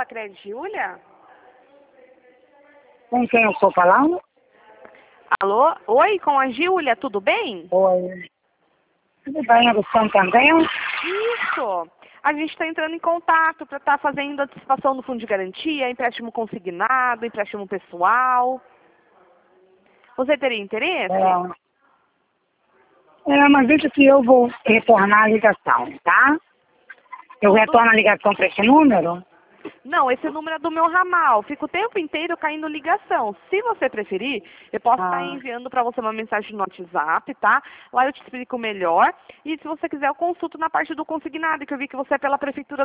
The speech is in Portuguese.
Crédito Júlia? Com quem eu estou falando? Alô? Oi, com a Júlia, tudo bem? Oi. Tudo bem, é do Santander? Isso! A gente está entrando em contato para estar fazendo antecipação do fundo de garantia, empréstimo consignado, empréstimo pessoal. Você teria interesse? Mas deixa que eu vou retornar a ligação, tá? Eu retorno a ligação para esse número? Não, esse número é do meu ramal. Fica o tempo inteiro caindo ligação. Se você preferir, eu posso estar enviando para você uma mensagem no WhatsApp, tá? Lá eu te explico melhor. E se você quiser, eu consulto na parte do consignado, que eu vi que você é pela Prefeitura